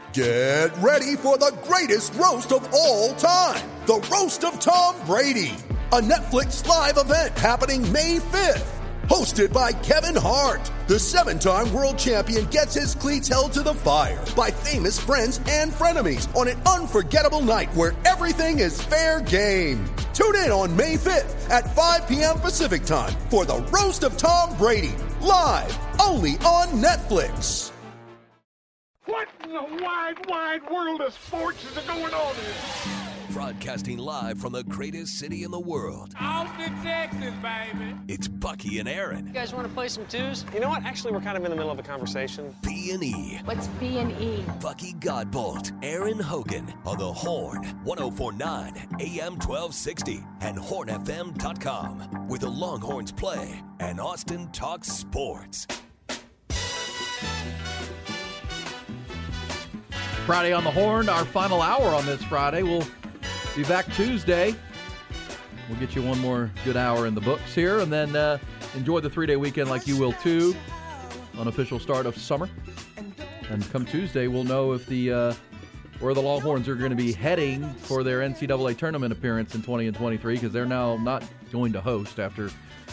Get ready for the greatest roast of all time, the Roast of Tom Brady, a Netflix live event happening May 5th. Hosted by Kevin Hart, the 7-time world champion gets his cleats held to the fire by famous friends and frenemies on an unforgettable night where everything is fair game. Tune in on May 5th at 5 p.m. Pacific time for the Roast of Tom Brady, live only on Netflix. What in the wide world of sports is going on here? Broadcasting live from the greatest city in the world. Austin, Texas, baby. It's Bucky and Aaron. You guys want to play some twos? You know what? Actually, we're kind of in the middle of a conversation. B&E. What's B&E? Bucky Godbolt, Aaron Hogan on the Horn, 104.9 AM 1260 and hornfm.com, where the Longhorns play and Austin talks sports. Friday on the Horn, our final hour on this Friday. We'll be back Tuesday. We'll get you one more good hour in the books here, and then enjoy the 3-day weekend like you will too. Unofficial start of summer. And come Tuesday, we'll know if where the Longhorns are going to be heading for their NCAA tournament appearance in 20 and 23, because they're now not going to host after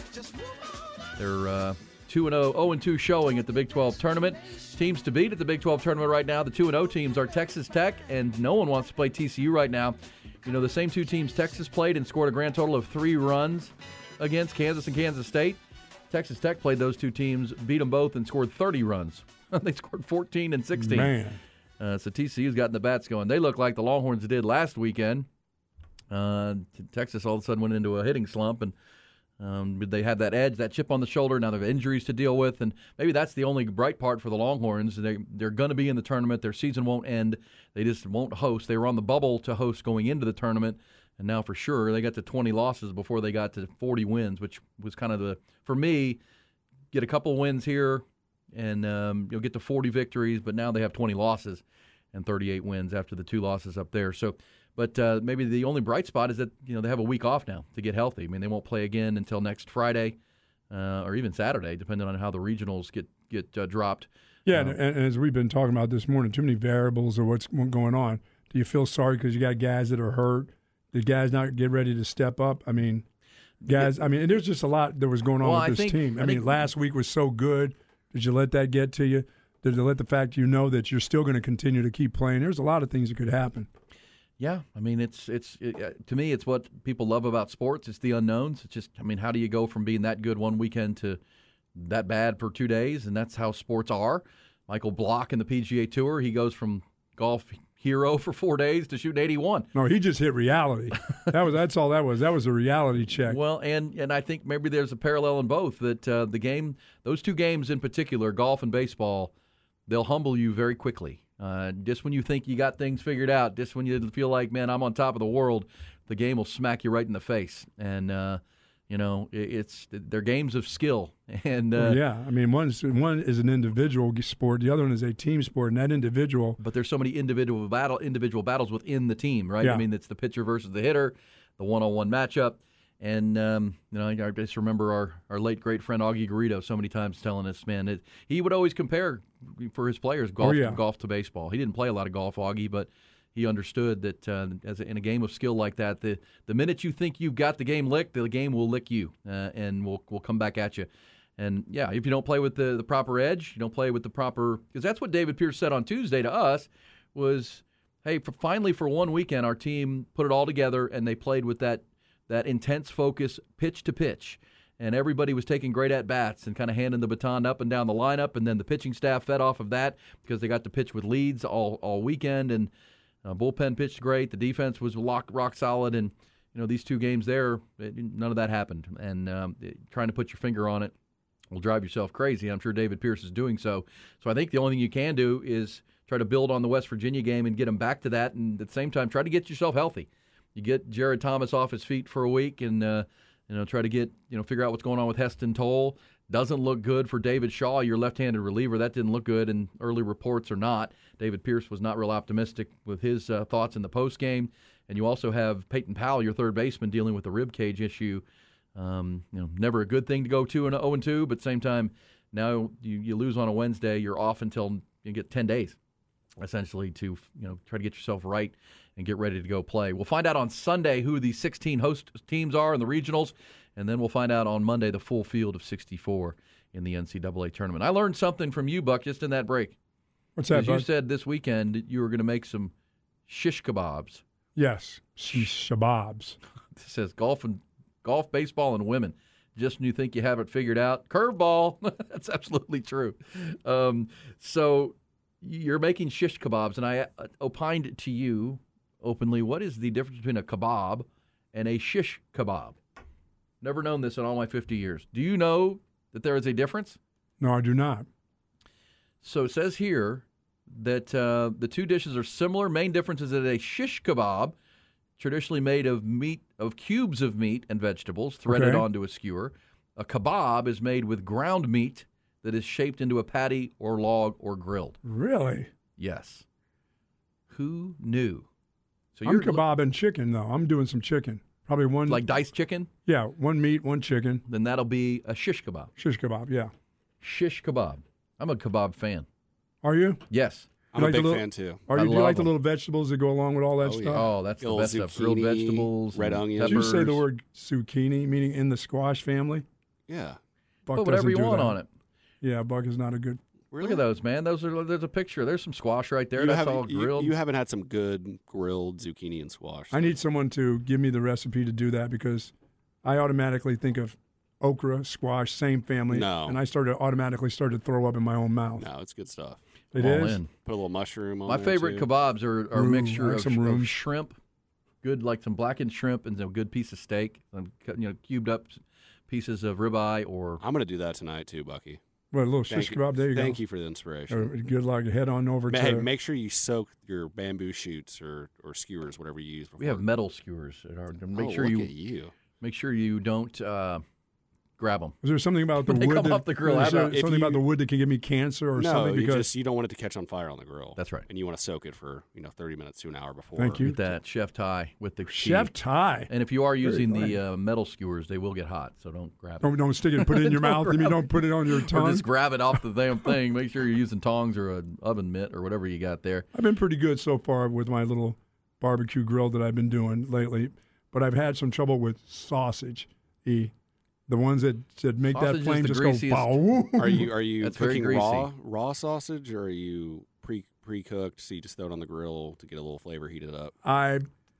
their 0-2 showing at the Big 12 tournament. Teams to beat at the Big 12 tournament right now, the 2-0 teams are Texas Tech, and no one wants to play TCU right now. You know, the same two teams Texas played and scored a grand total of 3 runs against, Kansas and Kansas State. Texas Tech played those two teams, beat them both, and scored 30 runs. They scored 14 and 16. Man. So TCU's gotten the bats going. They look like the Longhorns did last weekend. Texas all of a sudden went into a hitting slump, and they had that edge, that chip on the shoulder. Now they have injuries to deal with, and maybe that's the only bright part for the Longhorns. They're going to be in the tournament. Their season won't end. They just won't host. They were on the bubble to host going into the tournament, and now for sure they got to 20 losses before they got to 40 wins, which was kind of for me, get a couple wins here, and you'll get to 40 victories, but now they have 20 losses and 38 wins after the 2 losses up there. So. But maybe the only bright spot is that they have a week off now to get healthy. I mean, they won't play again until next Friday or even Saturday, depending on how the regionals get dropped. Yeah, and as we've been talking about this morning, too many variables of what's going on. Do you feel sorry because you got guys that are hurt? Did guys not get ready to step up? I mean, guys. I mean, there's just a lot that was going on with this team. I mean, last week was so good. Did you let that get to you? Did you let the fact that you're still going to continue to keep playing? There's a lot of things that could happen. Yeah, I mean, it's to me, it's what people love about sports. It's the unknowns. It's just, I mean, how do you go from being that good one weekend to that bad for 2 days? And that's how sports are. Michael Block in the PGA Tour, he goes from golf hero for 4 days to shooting 81. No, he just hit reality. That's all that was. That was a reality check. Well, and I think maybe there's a parallel in both, that those 2 games in particular, golf and baseball, they'll humble you very quickly. Just when you think you got things figured out, just when you feel like, man, I'm on top of the world, the game will smack you right in the face. And they're games of skill. And yeah, I mean, one is an individual sport, the other one is a team sport, and that individual. But there's so many individual battles within the team, right? Yeah. I mean, it's the pitcher versus the hitter, the one-on-one matchup. And, I just remember our late, great friend Augie Garrido so many times telling us, man, he would always compare for his players golf to baseball. He didn't play a lot of golf, Augie, but he understood that in a game of skill like that, the minute you think you've got the game licked, the game will lick you and will come back at you. And, yeah, if you don't play with the proper edge, you don't play with the proper – because that's what David Pierce said on Tuesday to us was, hey, finally for one weekend our team put it all together and they played with that intense focus pitch to pitch. And everybody was taking great at-bats and kind of handing the baton up and down the lineup, and then the pitching staff fed off of that because they got to pitch with leads all weekend, and bullpen pitched great. The defense was rock solid, and these 2 games there, none of that happened. And trying to put your finger on it will drive yourself crazy. I'm sure David Pierce is doing so. So I think the only thing you can do is try to build on the West Virginia game and get them back to that, and at the same time try to get yourself healthy. You get Jared Thomas off his feet for a week and try to get figure out what's going on with Heston Toll. Doesn't look good for David Shaw, your left-handed reliever. That didn't look good, and early reports are not. David Pierce was not real optimistic with his thoughts in the postgame. And you also have Peyton Powell, your third baseman, dealing with a rib cage issue. Never a good thing to go 0-2, but at the same time, now you lose on a Wednesday. You're off until you get 10 days. essentially to try to get yourself right and get ready to go play. We'll find out on Sunday who the 16 host teams are in the regionals, and then we'll find out on Monday the full field of 64 in the NCAA tournament. I learned something from you, Buck, just in that break. What's that, Buck? You said this weekend that you were going to make some shish kebabs. Yes, shababs. It says golf, baseball, and women. Just when you think you have it figured out, curveball. That's absolutely true. So you're making shish kebabs, and I opined to you openly, what is the difference between a kebab and a shish kebab? Never known this in all my 50 years. Do you know that there is a difference? No, I do not. So it says here that the two dishes are similar. Main difference is that a shish kebab, traditionally made of cubes of meat and vegetables threaded onto a skewer. A kebab is made with ground meat that is shaped into a patty or log or grilled. Really? Yes. Who knew? So I'm kebabbing chicken, though. I'm doing some chicken. Probably one. Like diced chicken? Yeah, one meat, one chicken. Then that'll be a shish kebab. Shish kebab, yeah. Shish kebab. I'm a kebab fan. Are you? Yes. I'm a big fan, too. Do you like the little vegetables that go along with all that stuff? Yeah. Oh, that's the best stuff. Grilled vegetables, red onions. Did you say the word zucchini, meaning in the squash family? Yeah. Buck put whatever you want on it. Yeah, Buck is not a good. Really? Look at those, man. There's a picture. There's some squash right there. That's all grilled. You haven't had some good grilled zucchini and squash. I need someone to give me the recipe to do that because I automatically think of okra, squash, same family. No. And I automatically started to throw up in my own mouth. No, it's good stuff. It all is? in. Put a little mushroom on My there, favorite too. kebabs are a mixture like of shrimp, good like some blackened shrimp and a good piece of steak, some cubed up pieces of ribeye or. I'm going to do that tonight too, Bucky. What, a little shish kebab? There you go. Thank you for the inspiration. Good luck. Head on over to. Hey, make sure you soak your bamboo shoots or skewers, whatever you use. Before. We have metal skewers. Make sure look at you. Make sure you don't grab them. Is there something about the When they wood come that, off the grill, is there how about- something about the wood that can give me cancer or something? Because you don't want it to catch on fire on the grill. That's right. And you want to soak it for 30 minutes to an hour before. Thank you. Get that Chef Ty with the Chef key. Ty. And if you are using Very the metal skewers, they will get hot, so don't grab it. Don't stick it and put it in your mouth. You mean don't put it on your Or tongue? just grab it off the damn thing. Make sure you're using tongs or an oven mitt or whatever you got there. I've been pretty good so far with my little barbecue grill that I've been doing lately, but I've had some trouble with sausage. The ones that make Sausage that is flame the just greasiest. go. Bow. Are you That's very cooking greasy. raw sausage, or are you pre-cooked, so you just throw it on the grill to get a little flavor heated up? I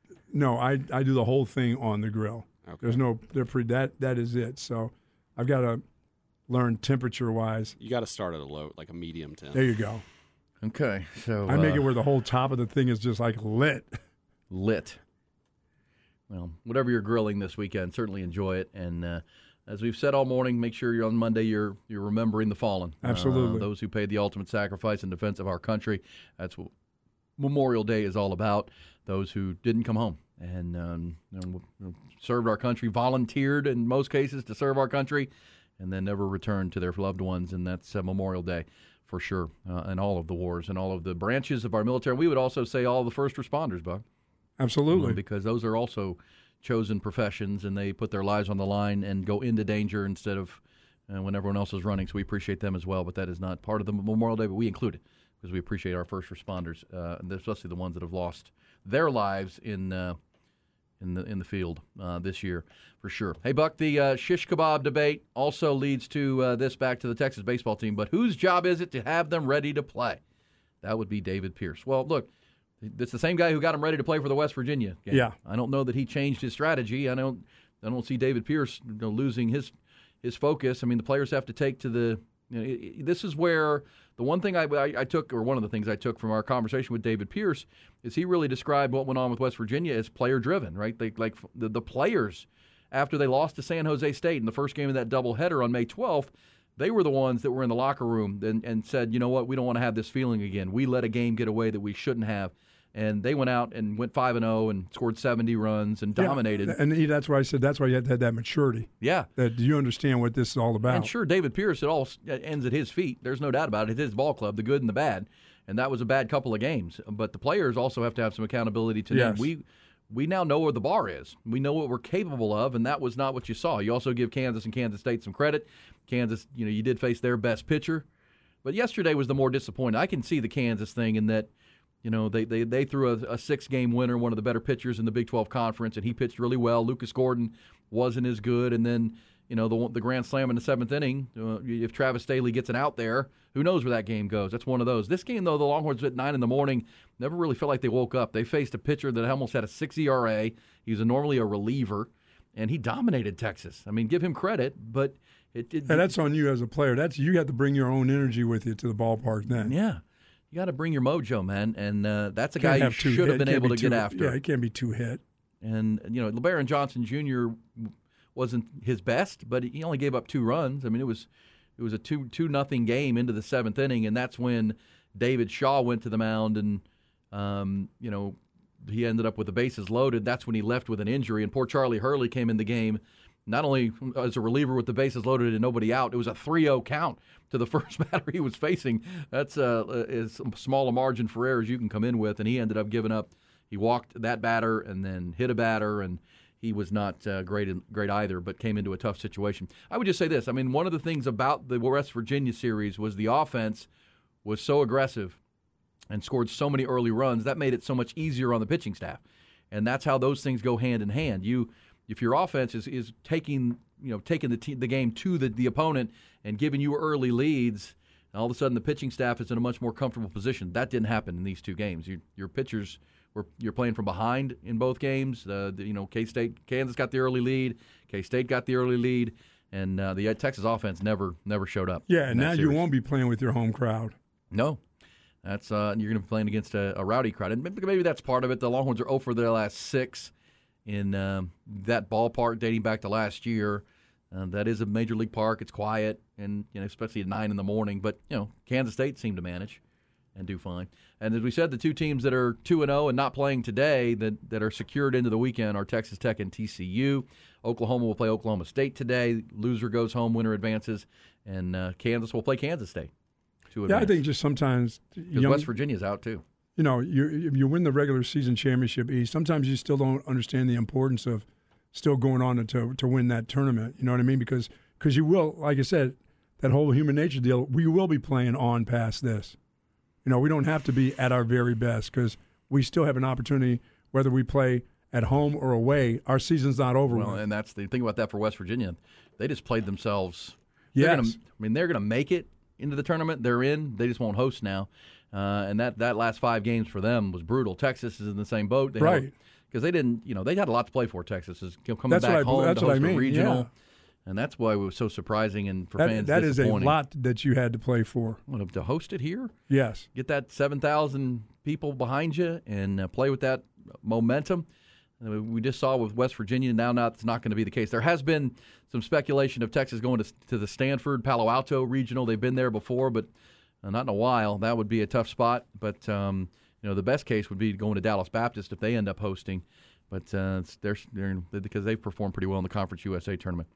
do the whole thing on the grill. Okay. There's no that is it. So I've got to learn temperature wise. You got to start at a low, like a medium temp. There you go. Okay, so I make it where the whole top of the thing is just like lit. Well, whatever you're grilling this weekend, certainly enjoy it. And as we've said all morning, make sure on Monday you're remembering the fallen. Absolutely. Those who paid the ultimate sacrifice in defense of our country. That's what Memorial Day is all about. Those who didn't come home and served our country, volunteered in most cases to serve our country, and then never returned to their loved ones. And that's Memorial Day for sure, in all of the wars and all of the branches of our military. We would also say all the first responders, Buck. Absolutely. Because those are also chosen professions, and they put their lives on the line and go into danger instead of when everyone else is running. So we appreciate them as well, but that is not part of the Memorial Day, but we include it because we appreciate our first responders, especially the ones that have lost their lives in the field this year for sure. Hey, Buck, the shish kebab debate also leads to this back to the Texas baseball team, but whose job is it to have them ready to play? That would be David Pierce. Well, look, it's the same guy who got him ready to play for the West Virginia game. Yeah. I don't know that he changed his strategy. I don't see David Pierce losing his focus. I mean, the players have to take to the this is where the one thing I took, or one of the things I took from our conversation with David Pierce, is he really described what went on with West Virginia as player-driven, right? The players, after they lost to San Jose State in the first game of that doubleheader on May 12th, they were the ones that were in the locker room and said, you know what, we don't want to have this feeling again. We let a game get away that we shouldn't have. And they went out and went 5-0 and scored 70 runs and dominated. Yeah, and that's why I said that's why you had to have that maturity. Yeah. That you understand what this is all about. And sure, David Pierce, it all ends at his feet. There's no doubt about it. It's his ball club, the good and the bad. And that was a bad couple of games. But the players also have to have some accountability to them. We now know where the bar is. We know what we're capable of, and that was not what you saw. You also give Kansas and Kansas State some credit. Kansas, you did face their best pitcher. But yesterday was the more disappointing. I can see the Kansas thing in that, they threw a 6-game winner, one of the better pitchers in the Big 12 Conference, and he pitched really well. Lucas Gordon wasn't as good, and then the grand slam in the 7th inning. If Travis Staley gets an out there, who knows where that game goes? That's one of those. This game, though, the Longhorns at 9 in the morning never really felt like they woke up. They faced a pitcher that almost had a 6 ERA. He was normally a reliever, and he dominated Texas. I mean, give him credit, but that's on you as a player. You have to bring your own energy with you to the ballpark then. Yeah. You got to bring your mojo, man, and that's a guy you should have been able to get after. Yeah, he can't be too hit. And, LeBaron Johnson Jr. wasn't his best, but he only gave up 2 runs. I mean, it was a 2-0 game into the 7th inning, and that's when David Shaw went to the mound, and he ended up with the bases loaded. That's when he left with an injury, and poor Charlie Hurley came in the game not only as a reliever with the bases loaded and nobody out. It was a 3-0 count to the first batter he was facing. That's as small a margin for error as you can come in with, and he ended up giving up. He walked that batter and then hit a batter, and he was not great either, but came into a tough situation. I would just say this. I mean, one of the things about the West Virginia series was the offense was so aggressive and scored so many early runs. That made it so much easier on the pitching staff. And that's how those things go hand in hand. If your offense is taking the game to the opponent and giving you early leads, and all of a sudden the pitching staff is in a much more comfortable position. That didn't happen in these 2 games. Your pitchers you're playing from behind in both games. K-State, Kansas got the early lead. K-State got the early lead, and the Texas offense never showed up. Yeah, and now you won't be playing with your home crowd. No, that's you're going to be playing against a rowdy crowd, and maybe that's part of it. The Longhorns are 0 for their last 6 in that ballpark dating back to last year. That is a major league park. It's quiet, and especially at 9 in the morning. But Kansas State seemed to manage and do fine. And as we said, the 2 teams that are 2-0 and not playing today that are secured into the weekend are Texas Tech and TCU. Oklahoma will play Oklahoma State today. Loser goes home, winner advances. And Kansas will play Kansas State. Yeah, I think just sometimes because West Virginia's out too. If you win the regular season championship East, sometimes you still don't understand the importance of still going on to win that tournament. You know what I mean? Because you will, like I said, that whole human nature deal, we will be playing on past this. We don't have to be at our very best because we still have an opportunity, whether we play at home or away. Our season's not over. Well, and that's the thing about that for West Virginia. They just played themselves. Yes. They're going to make it into the tournament. They're in. They just won't host now. And that last 5 games for them was brutal. Texas is in the same boat. Right. Because they didn't, they had a lot to play for. Texas is coming back home to host a regional. Yeah. And that's why it was so surprising and for fans that is a disappointing. lot that you had to play for. To host it here? Yes. Get that 7,000 people behind you and play with that momentum. We just saw with West Virginia. Now that's not going to be the case. There has been some speculation of Texas going to the Stanford Palo Alto regional. They've been there before, but not in a while. That would be a tough spot. But the best case would be going to Dallas Baptist if they end up hosting. But because they've performed pretty well in the Conference USA tournament.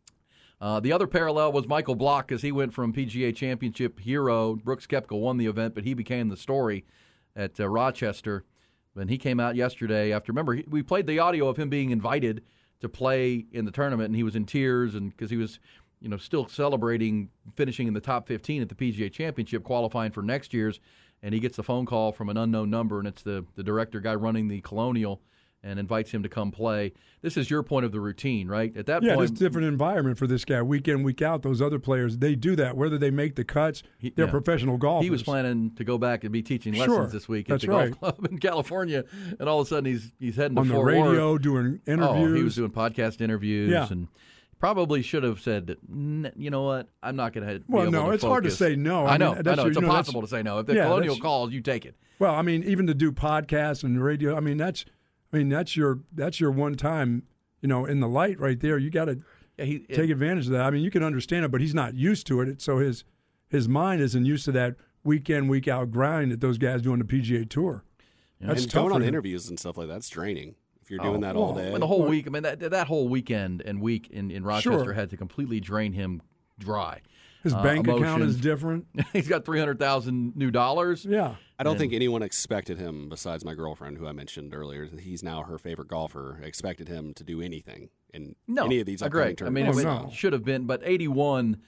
The other parallel was Michael Block, because he went from PGA Championship hero. Brooks Koepka won the event, but he became the story at Rochester. And he came out yesterday after, remember, we played the audio of him being invited to play in the tournament, and he was in tears and because he was still celebrating finishing in the top 15 at the PGA Championship, qualifying for next year's, and he gets a phone call from an unknown number, and it's the director guy running the Colonial, and invites him to come play. This is your point of the routine, right? At that point, it's a different environment for this guy. Week in, week out, those other players, they do that. Whether they make the cuts, they're professional golfers. He was planning to go back and be teaching lessons this week at the golf club in California, and all of a sudden he's heading on to the Fort radio Worth. Doing interviews. Oh, he was doing podcast interviews, and probably should have said, you know what, I'm not going to be able to focus. It's hard to say no. I know. It's impossible to say no. If the Colonial calls, you take it. Well, I mean, even to do podcasts and radio, that's your one time, in the light right there. You got to take advantage of that. I mean, you can understand it, but he's not used to it. So his mind isn't used to that week in, week out grind that those guys do on the PGA Tour. That's and going on interviews and stuff like that's draining. If you're doing that all day, and the whole week. I mean, that whole weekend and week in Rochester had to completely drain him dry. His bank account is different. He's got $300,000 new dollars. Yeah. I don't think anyone expected him, besides my girlfriend, who I mentioned earlier. He's now her favorite golfer. Expected him to do anything in any of these upcoming tournaments. It should have been, but 81.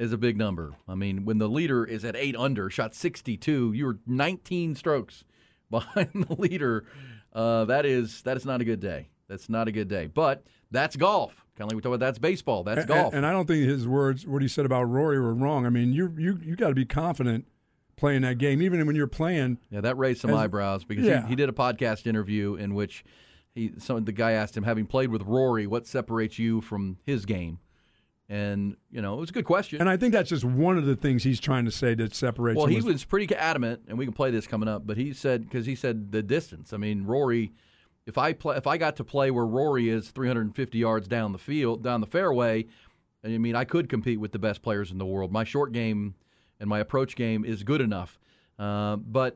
is a big number. I mean, when the leader is at 8 under, shot 62, you're 19 strokes behind the leader. That is not a good day. That's not a good day. But that's golf. Kind of like we talk about, that's baseball. That's golf. And I don't think his words, what he said about Rory, were wrong. I mean, you got to be confident playing that game, even when you're playing. Yeah, that raised some eyebrows because he did a podcast interview in which the guy asked him, having played with Rory, what separates you from his game? And, it was a good question. And I think that's just one of the things he's trying to say that separates him. Well, he was pretty adamant, and we can play this coming up, but he said the distance. I mean, Rory, if I got to play where Rory is 350 yards down the fairway, I mean, I could compete with the best players in the world. My short game and my approach game is good enough. But,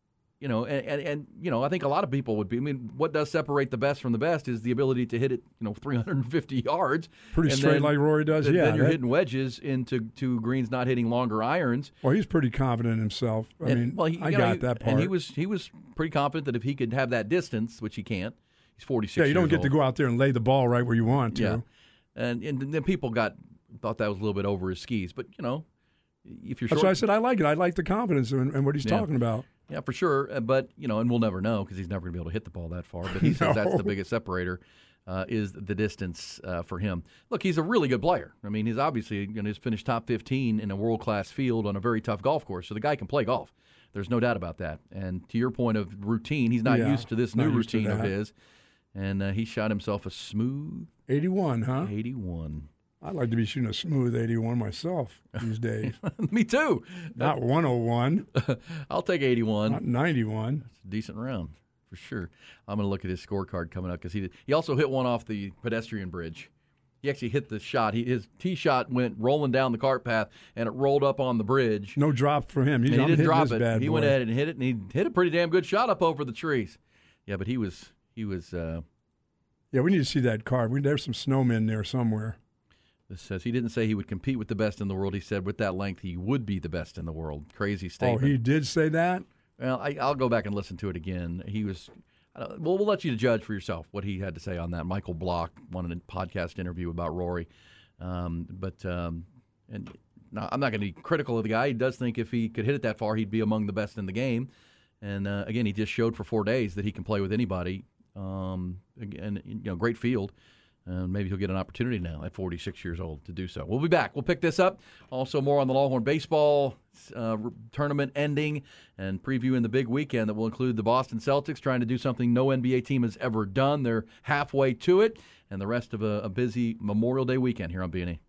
I think a lot of people would be. I mean, what does separate the best from the best is the ability to hit it, 350 yards. Pretty straight like Rory does, yeah. Then you're hitting wedges into greens, not hitting longer irons. Well, he's pretty confident in himself. I got that part. And he was pretty confident that if he could have that distance, which he can't, he's 46 years old. Yeah, you don't get to go out there and lay the ball right where you want to. Yeah. And then people thought that was a little bit over his skis. But, if you're short. That's why I said I like it. I like the confidence in what he's talking about. Yeah, for sure. But, and we'll never know because he's never going to be able to hit the ball that far. But he says that's the biggest separator is the distance for him. Look, he's a really good player. I mean, he's obviously going to finish top 15 in a world-class field on a very tough golf course. So the guy can play golf. There's no doubt about that. And to your point of routine, he's not used to this new routine of his. And he shot himself a smooth 81, huh? 81. I'd like to be shooting a smooth 81 myself these days. Me too. Not 101. I'll take 81. Not 91. That's a decent round for sure. I'm going to look at his scorecard coming up because he also hit one off the pedestrian bridge. He actually hit the shot. His tee shot went rolling down the cart path, and it rolled up on the bridge. No drop for him. He didn't drop it. He went ahead and hit it, and he hit a pretty damn good shot up over the trees. Yeah, but he was. Yeah, we need to see that card. There's some snowmen there somewhere. This says he didn't say he would compete with the best in the world. He said with that length he would be the best in the world. Crazy statement. Oh, he did say that? Well, I'll go back and listen to it again. He was. We'll let you judge for yourself what he had to say on that. Michael Block wanted a podcast interview about Rory, and no, I'm not going to be critical of the guy. He does think if he could hit it that far, he'd be among the best in the game. And again, he just showed for 4 days that he can play with anybody. Great field. Maybe he'll get an opportunity now at 46 years old to do so. We'll be back. We'll pick this up. Also more on the Longhorn baseball tournament ending and previewing the big weekend that will include the Boston Celtics trying to do something no NBA team has ever done. They're halfway to it, and the rest of a busy Memorial Day weekend here on B&E.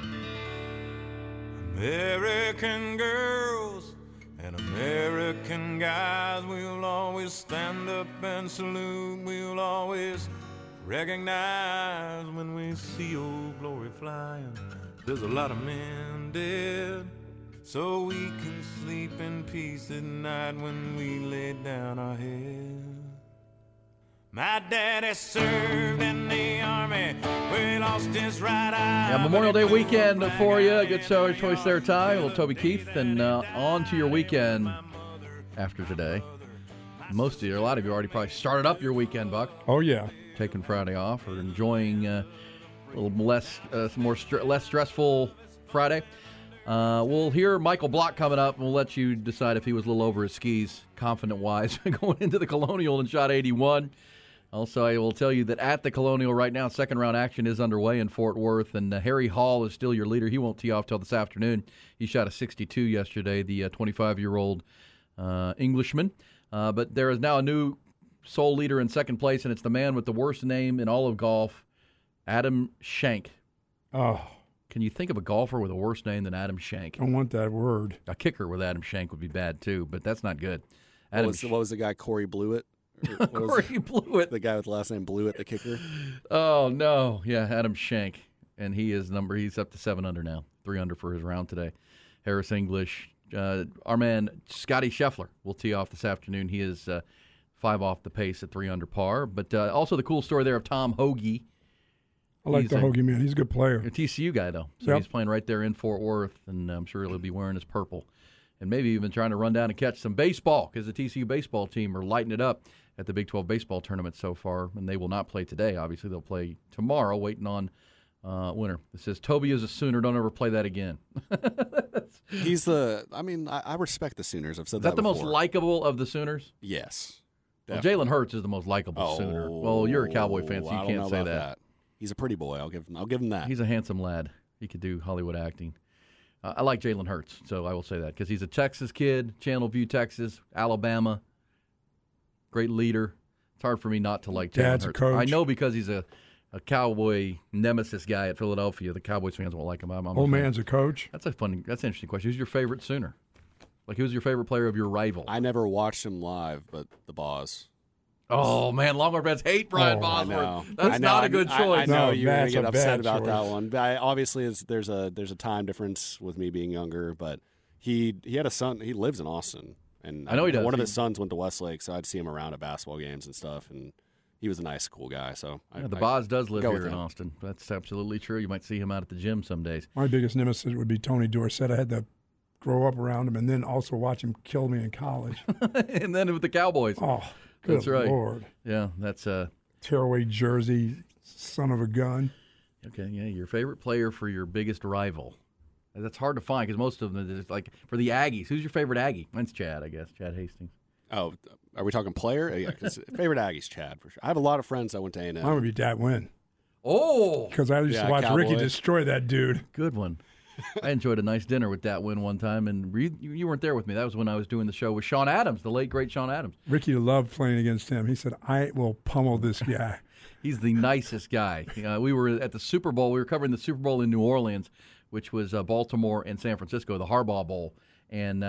American girls and American guys, we'll always stand up and salute. We'll always recognize when we see old glory flying. There's a lot of men dead, so we can sleep in peace at night when we lay down our head. My daddy served in the army where he lost his right eye. Yeah, Memorial Day weekend for you. Good choice there, Ty. Well, Toby Keith, and on to your weekend after today. A lot of you already probably started up your weekend, Buck. Oh, yeah. Taking Friday off or enjoying a little less stressful Friday. We'll hear Michael Block coming up, and we'll let you decide if he was a little over his skis, confident-wise, going into the Colonial and shot 81. Also, I will tell you that at the Colonial right now, second-round action is underway in Fort Worth, and Harry Hall is still your leader. He won't tee off till this afternoon. He shot a 62 yesterday, the 25-year-old Englishman. But there is now a new sole leader in second place, and it's the man with the worst name in all of golf, Adam Schenk. Oh. Can you think of a golfer with a worse name than Adam Schenk? I don't want that word. A kicker with Adam Schenk would be bad, too, but that's not good. What was the guy, Corey Blewett? Corey Blewett. The guy with the last name Blewett, the kicker? Oh, no. Yeah, Adam Schenk. And he's up to 7 under now, 3 under for his round today. Harris English. Our man, Scotty Scheffler, will tee off this afternoon. He is 5 off the pace at 3 under par. But also the cool story there of Tom Hoge. I like the Hoge, man. He's a good player. A TCU guy, though. So He's playing right there in Fort Worth, and I'm sure he'll be wearing his purple. And maybe even trying to run down and catch some baseball, because the TCU baseball team are lighting it up at the Big 12 baseball tournament so far, and they will not play today. Obviously, they'll play tomorrow, waiting on winner. It says, Toby is a Sooner. Don't ever play that again. He's the. I mean, I respect the Sooners. I've said Is that the before. most likable of the Sooners? Yes. Well, Jalen Hurts is the most likable Sooner. Well, you're a Cowboy fan, so you can't say that. He's a pretty boy. I'll give him that. He's a handsome lad. He could do Hollywood acting. I like Jalen Hurts, so I will say that because he's a Texas kid, Channelview, Texas, Alabama. Great leader. It's hard for me not to like Jalen Dad's Hurts. a coach. I know because he's a Cowboy nemesis guy at Philadelphia. The Cowboys fans won't like him. I'm Old man's a coach. That's an interesting question. Who's your favorite Sooner? Like, who's your favorite player of your rival? I never watched him live, but the Boz. Oh, man, Longhorn fans hate Brian Bosworth. That's not a good choice. I know you're going to get upset bad about choice. that one. But obviously, there's a time difference with me being younger. But he had a son. He lives in Austin, and I know he does. One of his sons went to Westlake, so I'd see him around at basketball games and stuff. And he was a nice, cool guy. So the Boz does live go here with in him. Austin. That's absolutely true. You might see him out at the gym some days. My biggest nemesis would be Tony Dorsett. I had to grow up around him and then also watch him kill me in college. And then with the Cowboys. Oh, good That's right. Lord. Yeah, that's Tearaway jersey, son of a gun. okay. Yeah, your favorite player for your biggest rival. That's hard to find because most of them is like for the Aggies. Who's your favorite Aggie? Mine's Chad, I guess. Chad Hastings. Oh, are we talking player? Yeah, because favorite Aggie's Chad for sure. I have a lot of friends that went to A&M. Mine would be Dat Wynn Oh, because I used to watch Cowboy. Ricky destroy that dude. good one. I enjoyed a nice dinner with that win one time, and you weren't there with me. That was when I was doing the show with Sean Adams, the late great Sean Adams. Ricky loved playing against him. He said, "I will pummel this guy." He's the nicest guy. We were at the Super Bowl. We were covering the Super Bowl in New Orleans, which was Baltimore and San Francisco, the Harbaugh Bowl. And,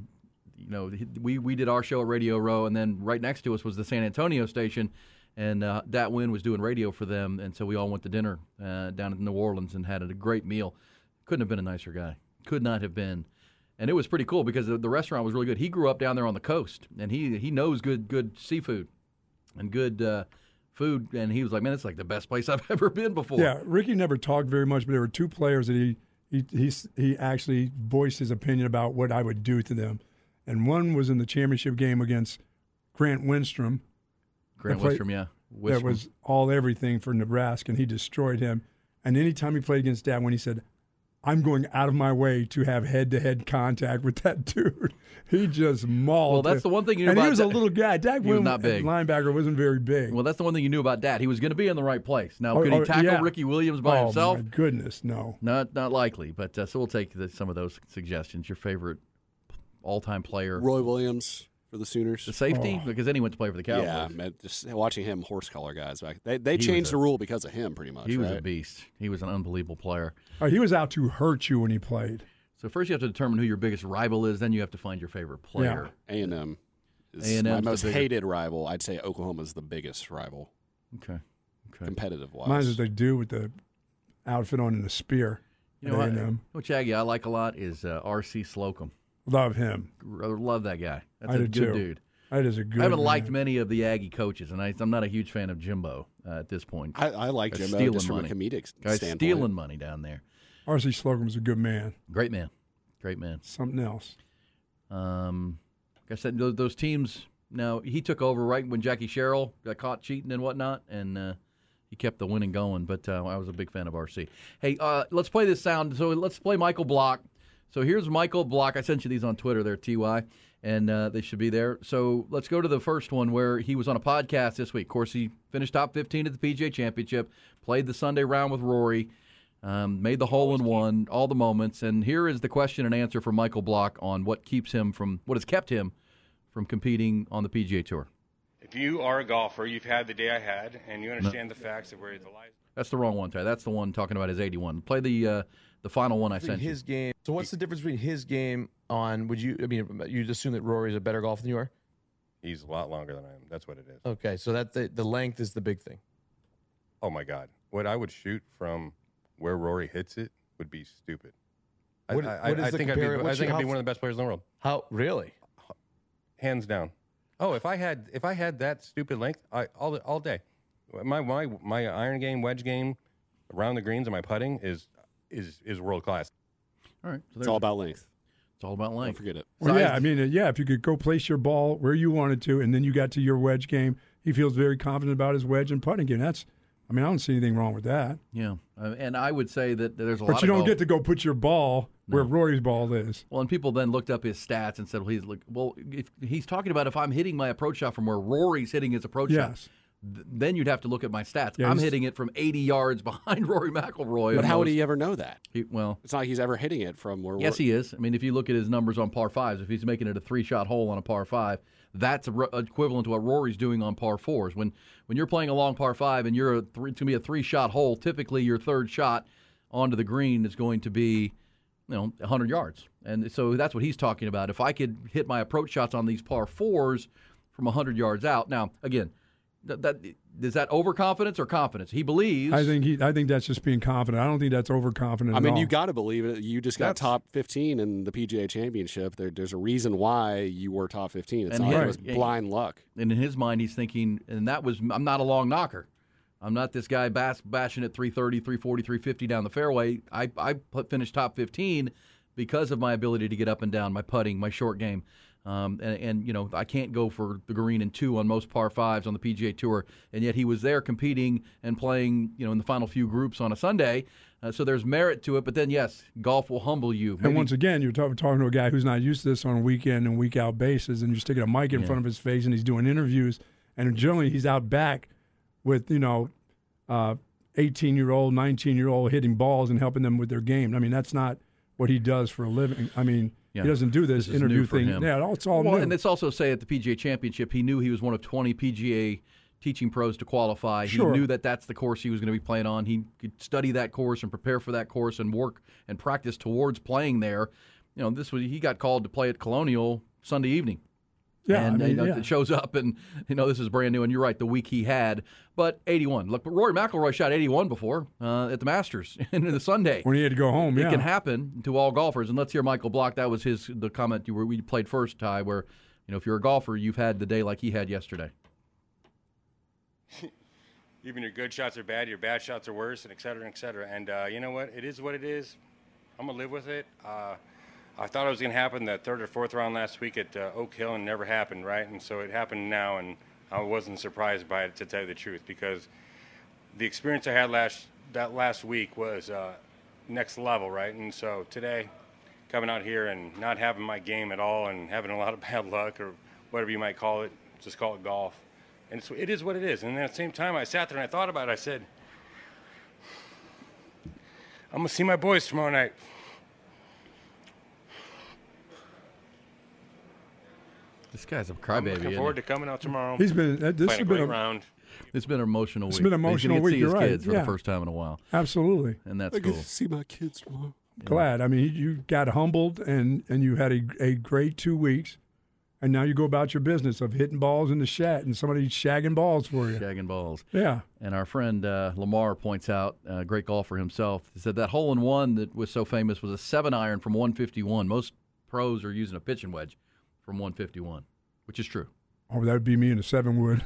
we did our show at Radio Row, and then right next to us was the San Antonio station, and Dat Wynn was doing radio for them. And so we all went to dinner down in New Orleans and had a great meal. Couldn't have been a nicer guy. Could not have been. And it was pretty cool because the restaurant was really good. He grew up down there on the coast, and he knows good seafood and good food. And he was like, man, it's like the best place I've ever been before. Yeah, Ricky never talked very much, but there were two players that he actually voiced his opinion about what I would do to them. And one was in the championship game against Grant Wistrom. Grant Wistrom, yeah. That was all everything for Nebraska, and he destroyed him. And anytime he played against Dat, when he said, I'm going out of my way to have head-to-head contact with that dude. He just mauled Well, that's him. the one thing you knew and about he was a Dat. little guy. Dak He was Wynn, not big. linebacker, wasn't very big. Well, that's the one thing you knew about Dat. He was going to be in the right place. Now, could he tackle yeah. Ricky Williams by himself? Oh, my goodness, no. Not likely. But so we'll take some of those suggestions. Your favorite all-time player. Roy Williams for the Sooners. The safety? Because then he went to play for the Cowboys. Yeah, man, just watching him horse collar guys back. They He changed was the rule because of him, pretty much. He was right? a beast. He was an unbelievable player. He was out to hurt you when he played. So first you have to determine who your biggest rival is. Then you have to find your favorite player. A&M is A&M's my the most biggest. hated rival. I'd say Oklahoma's the biggest rival, Okay. competitive-wise. Mine's what they do with the outfit on and the spear. You know at what? A&M. Which Aggie I like a lot is R.C. Slocum. Love him. Love that guy. That's I a did good too. dude. That is a good I haven't man. liked many of the Aggie coaches, and I'm not a huge fan of Jimbo at this point. I like Guy's Jimbo stealing just from money. a comedic Guy's standpoint. stealing money down there. R.C. Slocum's a good man. Great man. Great man. Something else. Like I said, those teams, now he took over right when Jackie Sherrill got caught cheating and whatnot, and he kept the winning going, but I was a big fan of RC. Hey, let's play this sound. So let's play Michael Block. So here's Michael Block. I sent you these on Twitter there, TY, and they should be there. So let's go to the first one where he was on a podcast this week. Of course, he finished top 15 at the PGA Championship, played the Sunday round with Rory, made the hole-in-one, all the moments. And here is the question and answer from Michael Block on what has kept him from competing on the PGA Tour. If you are a golfer, you've had the day I had, and you understand the facts of where the life. That's the wrong one, Ty. That's the one talking about his 81. Play the final one I sent you. His game. So what's the difference between his game on? You'd assume that Rory's a better golfer than you are. He's a lot longer than I am. That's what it is. Okay, so that the length is the big thing. Oh my God, what I would shoot from where Rory hits it would be stupid. I think I'd be one of the best players in the world. How really? Hands down. Oh, if I had that stupid length, all day. My iron game, wedge game, around the greens, and my putting is world class. All right, so It's all about length. It's all about Don't length. forget it. Well, if you could go place your ball where you wanted to, and then you got to your wedge game, he feels very confident about his wedge and putting game. That's I mean, I don't see anything wrong with that. Yeah, and I would say that there's a lot. But you don't get to go put your ball where Rory's ball is. Well, and people then looked up his stats and said, if he's talking about if I'm hitting my approach shot from where Rory's hitting his approach shot. Then you'd have to look at my stats. Yeah, I'm hitting it from 80 yards behind Rory McIlroy. But how would he ever know that? It's not like he's ever hitting it from where. Yes, he is. I mean, if you look at his numbers on par fives, if he's making it a 3-shot hole on a par 5, that's equivalent to what Rory's doing on par 4s. When you're playing a long par 5 and you're to be a 3-shot hole, typically your third shot onto the green is going to be 100 yards. And so that's what he's talking about. If I could hit my approach shots on these par 4s from 100 yards out. Now, again, is that overconfidence or confidence? He believes. I think that's just being confident. I don't think that's overconfident. I mean, at all. you got to believe it. You just got top 15 in the PGA Championship. There's a reason why you were top 15. It's not it was blind luck. And in his mind, he's thinking, and I'm not a long knocker. I'm not this guy bashing at 330, 340, 350 down the fairway. I finished top 15 because of my ability to get up and down, my putting, my short game. And I can't go for the green and 2 on most par 5s on the PGA Tour, and yet he was there competing and playing, in the final few groups on a Sunday. So there's merit to it. But then, yes, golf will humble you. And once again, you're talking to a guy who's not used to this on a week-in and week-out basis, and you're sticking a mic in front of his face, and he's doing interviews, and generally he's out back with 18-year-old, 19-year-old hitting balls and helping them with their game. I mean, that's not what he does for a living. I mean. Yeah. He doesn't do this interview thing. Yeah, it's all new. And let's also say at the PGA Championship, he knew he was one of 20 PGA teaching pros to qualify. Sure. He knew that that's the course he was going to be playing on. He could study that course and prepare for that course and work and practice towards playing there. He got called to play at Colonial Sunday evening. Yeah, and it shows up, and this is brand new. And you're right, the week he had, but 81. Look, but Rory McIlroy shot 81 before at the Masters in the Sunday when he had to go home. It can happen to all golfers. And let's hear Michael Block. That was the comment we played first, Ty. Where if you're a golfer, you've had the day like he had yesterday. Even your good shots are bad, your bad shots are worse, and et cetera, et cetera. And you know what? It is what it is. I'm gonna live with it. I thought it was going to happen that 3rd or 4th round last week at Oak Hill, and it never happened, right? And so it happened now, and I wasn't surprised by it, to tell you the truth, because the experience I had last week was next level, right? And so today, coming out here and not having my game at all and having a lot of bad luck or whatever you might call it, just call it golf. And it is what it is. And at the same time, I sat there and I thought about it. I said, I'm going to see my boys tomorrow night. This guy's a crybaby. I'm looking forward to coming out tomorrow. He's been this has been a round. It's been an emotional week. It's been an emotional week. He's going to see his You're kids for the first time in a while. Absolutely, and that's cool. I get to see my kids tomorrow. Glad. I mean, you got humbled, and you had a great 2 weeks, and now you go about your business of hitting balls in the shed, and somebody's shagging balls for you. Shagging balls. Yeah. And our friend Lamar points out, a great golfer himself, he said that hole-in-one that was so famous was a 7-iron from 151. Most pros are using a pitching wedge from 151. Which is true. Oh, that would be me in a 7-wood.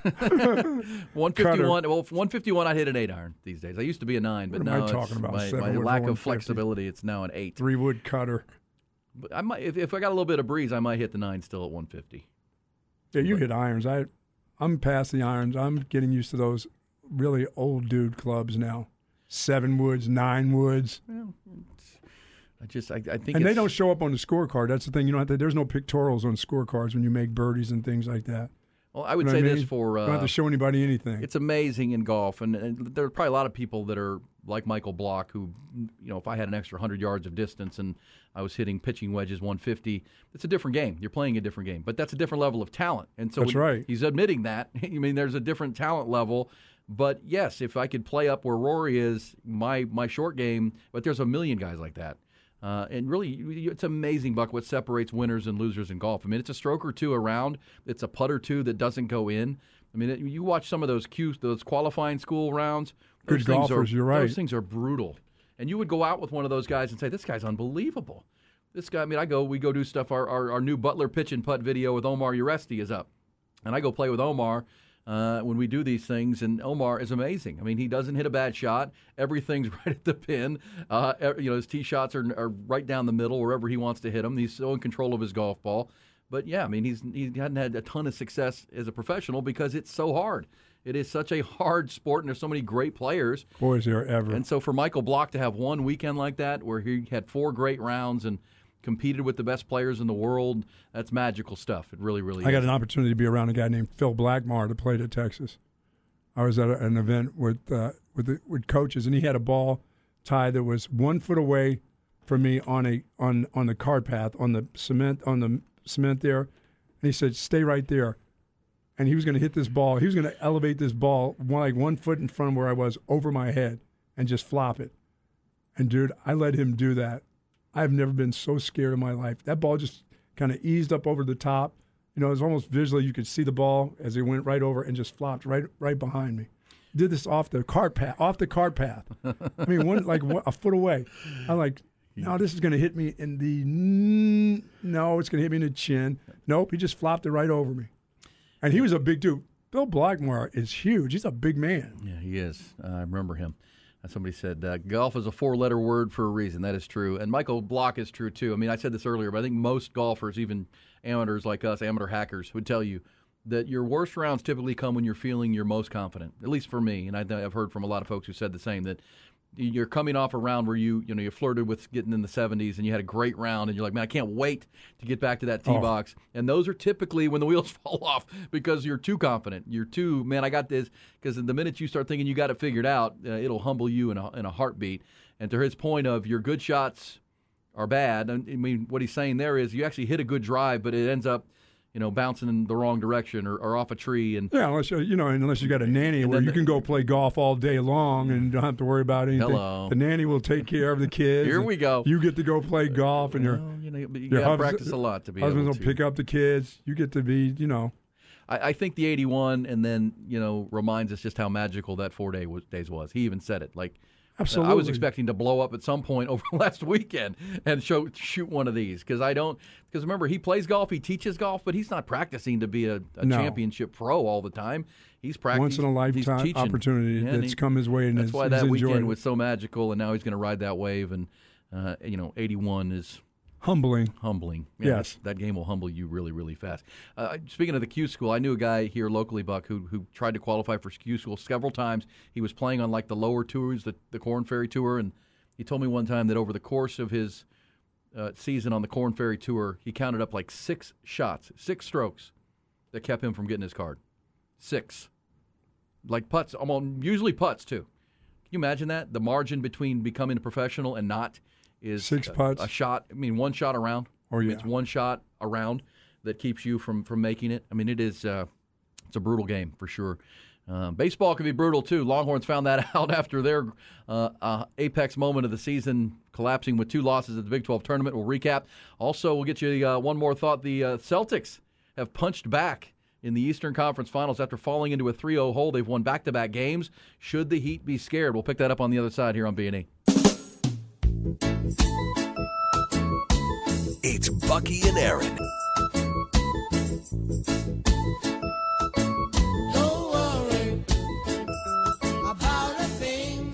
151. Well, 151, I'd hit an 8-iron these days. I used to be a 9, but now it's my lack of flexibility. It's now an 8. 3-wood cutter. But I might, if I got a little bit of breeze, I might hit the 9 still at 150. Yeah, you hit irons. I'm past the irons. I'm getting used to those really old dude clubs now. 7-woods, 9-woods. Well, I think, and they don't show up on the scorecard. That's the thing. You don't have to, there's no pictorials on scorecards when you make birdies and things like that. Well, I would say this for you don't have to show anybody anything. It's amazing in golf, and there are probably a lot of people that are like Michael Block, who, if I had an extra 100 yards of distance and I was hitting pitching wedges 150, it's a different game. You're playing a different game, but that's a different level of talent. And so that's right. He's admitting that. I mean, there's a different talent level. But yes, if I could play up where Rory is, my short game, but there's a million guys like that. And really, it's amazing, Buck, what separates winners and losers in golf. I mean, it's a stroke or two around. It's a putt or two that doesn't go in. I mean, you watch some of those qualifying school rounds. Good golfers, you're right. Those things are brutal. And you would go out with one of those guys and say, this guy's unbelievable. This guy, I mean, we go do stuff. Our new Butler pitch and putt video with Omar Uresti is up. And I go play with Omar when we do these things, and Omar is amazing. I mean, he doesn't hit a bad shot. Everything's right at the pin. His tee shots are right down the middle wherever he wants to hit them. He's so in control of his golf ball. But, yeah, I mean, he hadn't had a ton of success as a professional because it's so hard. It is such a hard sport, and there's so many great players. Boys there ever. And so for Michael Block to have one weekend like that where he had 4 great rounds and competed with the best players in the world, that's magical stuff. It really, really is. I got an opportunity to be around a guy named Phil Blackmar that played at Texas. I was at an event with coaches, and he had a ball tied that was 1 foot away from me on the cart path on the cement there, and he said, "Stay right there." And he was going to hit this ball. He was going to elevate this ball like 1 foot in front of where I was over my head and just flop it. And, dude, I let him do that. I've never been so scared in my life. That ball just kind of eased up over the top. You know, it was almost visually you could see the ball as it went right over and just flopped right behind me. Did this off the cart path. I mean, a foot away. I'm like, no, this is going to hit me in the no, it's going to hit me in the chin. Nope, he just flopped it right over me. And he was a big dude. Bill Blackmar is huge. He's a big man. Yeah, he is. I remember him. Somebody said golf is a 4-letter word for a reason. That is true. And Michael Block is true, too. I mean, I said this earlier, but I think most golfers, even amateurs like us, amateur hackers, would tell you that your worst rounds typically come when you're feeling your most confident, at least for me. And I've heard from a lot of folks who said the same, that you're coming off a round where you flirted with getting in the 70s and you had a great round and you're like, man, I can't wait to get back to that tee box. And those are typically when the wheels fall off because you're too confident. You're too, man, I got this. Because the minute you start thinking you got it figured out, it'll humble you in a heartbeat. And to his point of your good shots are bad, I mean, what he's saying there is you actually hit a good drive, but it ends up bouncing in the wrong direction or off a tree. And yeah, unless you got a nanny where you can go play golf all day long and don't have to worry about anything. Hello. The nanny will take care of the kids. Here we go. You get to go play golf, and you got to practice a lot to be able to. Husbands will pick up the kids. You get to be, I think the 81 and then, reminds us just how magical that 4 days was. He even said it. Like, absolutely. I was expecting to blow up at some point over last weekend and shoot one of these because remember, he plays golf, he teaches golf, but he's not practicing to be a championship pro all the time. He's practicing. Once in a lifetime opportunity that's come his way. And that's why that weekend was so magical, and now he's going to ride that wave. And, 81 is humbling. Yeah, yes. That game will humble you really, really fast. Speaking of the Q School, I knew a guy here locally, Buck, who tried to qualify for Q School several times. He was playing on the lower tours, the Corn Ferry Tour, and he told me one time that over the course of his season on the Corn Ferry Tour, he counted up 6 strokes that kept him from getting his card. 6. Like putts, usually putts too. Can you imagine that? The margin between becoming a professional and not is 6 putts. A shot. I mean, 1 shot around. Oh, yeah. It's 1 shot around that keeps you from making it. I mean, it is it's a brutal game for sure. Baseball can be brutal too. Longhorns found that out after their apex moment of the season, collapsing with 2 losses at the Big 12 tournament. We'll recap. Also, we'll get you one more thought. The Celtics have punched back in the Eastern Conference Finals after falling into a 3-0 hole. They've won back-to-back games. Should the Heat be scared? We'll pick that up on the other side here on B&E. It's Bucky and Aaron. Don't worry about a thing,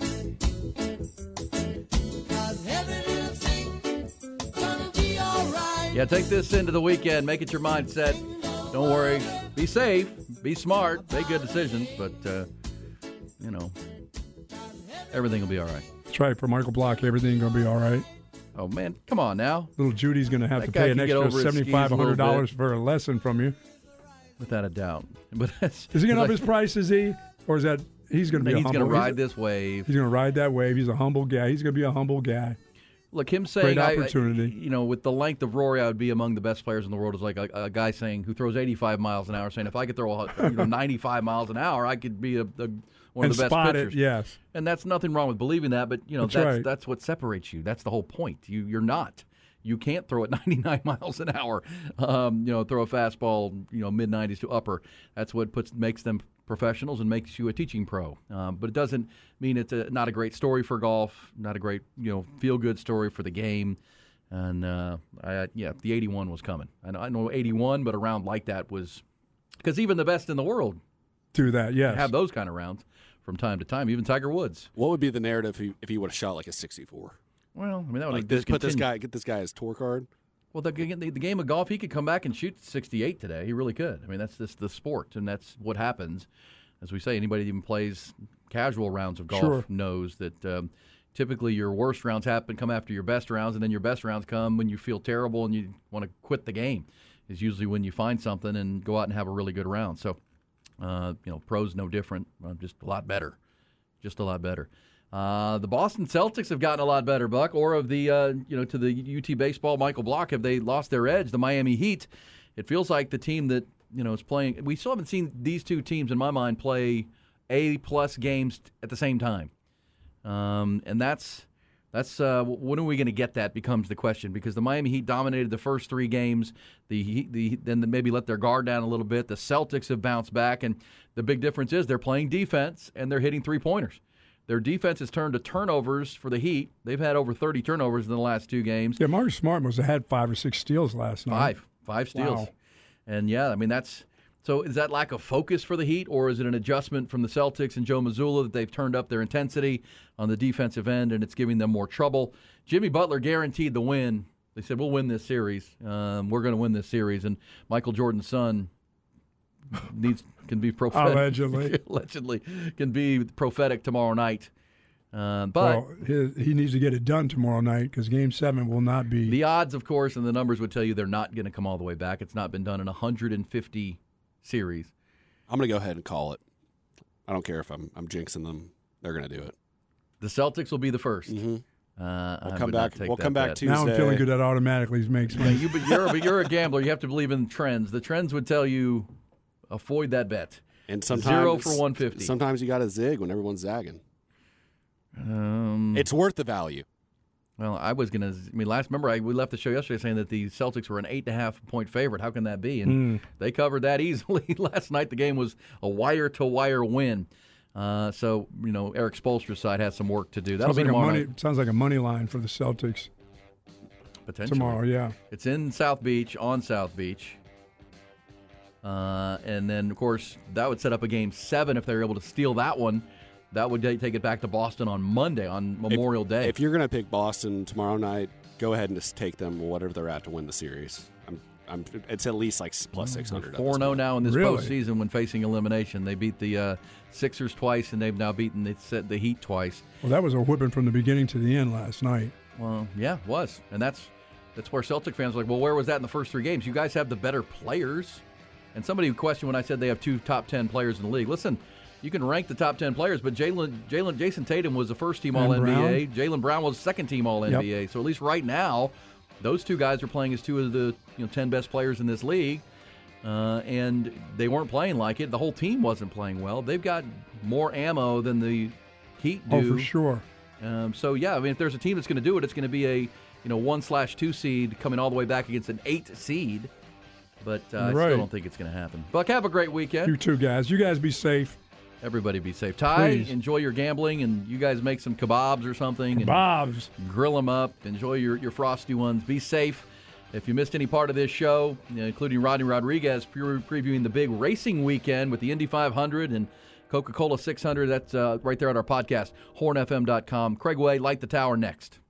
'cause everything's gonna be all right. Yeah, take this into the weekend. Make it your mindset. Don't worry. Be safe. Be smart. Make good decisions. But, everything will be all right. That's right. For Michael Block, everything's going to be all right. Oh, man. Come on now. Little Judy's going to have to pay an extra $7,500 for a lesson from you. Without a doubt. But is he going to up his price, is he? Or is that he's going to be He's going to ride this wave. He's going to ride that wave. He's a humble guy. He's going to be a humble guy. Look, him saying, great opportunity. With the length of Rory, I would be among the best players in the world is like a guy who throws 85 miles an hour, saying if I could throw 95 miles an hour, I could be one of the best pitchers. It, yes. And that's nothing wrong with believing that, but that's what separates you. That's the whole point. You're not. You can't throw it 99 miles an hour. Throw a fastball, mid-90s to upper. That's what makes them professionals and makes you a teaching pro. But it doesn't mean it's not a great story for golf, not a great feel-good story for the game. And the 81 was coming. I know 81, but a round like that was because even the best in the world do that. Yes, have those kind of rounds from time to time. Even Tiger Woods. What would be the narrative if he would have shot like a 64? Well, I mean that would get this guy his tour card. Well, the game of golf, he could come back and shoot 68 today. He really could. I mean, that's just the sport, and that's what happens. As we say, anybody that even plays casual rounds of golf knows that typically your worst rounds come after your best rounds, and then your best rounds come when you feel terrible and you want to quit the game. Is usually when you find something and go out and have a really good round. So, pros no different, just a lot better. Just a lot better. The Boston Celtics have gotten a lot better, Buck. Or of the, to the UT baseball, Michael Block, have they lost their edge? The Miami Heat, it feels like the team that, is playing. We still haven't seen these two teams, in my mind, play A-plus games at the same time. And that's when are we going to get that becomes the question, because the Miami Heat dominated the first 3 games. Then maybe let their guard down a little bit. The Celtics have bounced back, and the big difference is they're playing defense and they're hitting 3-pointers. Their defense has turned to turnovers for the Heat. They've had over 30 turnovers in the last 2 games. Yeah, Marcus Smart must have had 5 or 6 steals last night. 5 steals. Wow. And, so is that lack of focus for the Heat, or is it an adjustment from the Celtics and Joe Mazzulla that they've turned up their intensity on the defensive end and it's giving them more trouble? Jimmy Butler guaranteed the win. They said, we'll win this series. We're going to win this series. And Michael Jordan's son can be prophetic. Allegedly can be prophetic tomorrow night. But he needs to get it done tomorrow night because Game 7 will not be. The odds, of course, and the numbers would tell you they're not going to come all the way back. It's not been done in 150 series. I'm going to go ahead and call it. I don't care if I'm jinxing them. They're going to do it. The Celtics will be the first. Mm-hmm. We'll come back Tuesday. Now I'm feeling good that automatically makes me. You're a gambler. You have to believe in trends. The trends would tell you avoid that bet. And sometimes 0 for 150. Sometimes you got to zig when everyone's zagging. It's worth the value. Well, we left the show yesterday saying that the Celtics were an 8.5-point favorite. How can that be? And they covered that easily last night. The game was a wire-to-wire win. So, Eric Spoelstra's side has some work to do. That'll be tomorrow night. Sounds like a money line for the Celtics. Potentially. Tomorrow, yeah. It's in South Beach, on South Beach. And then, of course, that would set up a Game 7 if they were able to steal that one. That would take it back to Boston on Monday, on Memorial Day. If you're going to pick Boston tomorrow night, go ahead and just take them whatever they're at to win the series. It's at least like plus 600. 4-0 now in this postseason when facing elimination. They beat the Sixers twice, and they've now beaten the Heat twice. Well, that was a whipping from the beginning to the end last night. Well, yeah, it was. And that's where Celtic fans were like, well, where was that in the first 3 games? You guys have the better players. And somebody questioned when I said they have 2 top 10 players in the league. Listen, you can rank the top 10 players, but Jason Tatum was the first-team All-NBA. Jaylen Brown was second-team All-NBA. Yep. So at least right now, those 2 guys are playing as 2 of the 10 best players in this league, and they weren't playing like it. The whole team wasn't playing well. They've got more ammo than the Heat do. Oh, for sure. If there's a team that's going to do it, it's going to be a 1/2 seed coming all the way back against an 8 seed. But I still don't think it's going to happen. Buck, have a great weekend. You too, guys. You guys be safe. Everybody be safe. Ty, Please. Enjoy your gambling, and you guys make some kebabs or something. Kebabs. And grill them up. Enjoy your frosty ones. Be safe. If you missed any part of this show, including Rodney Rodriguez previewing the big racing weekend with the Indy 500 and Coca-Cola 600, that's right there on our podcast, hornfm.com. Craig Way, Light the Tower next.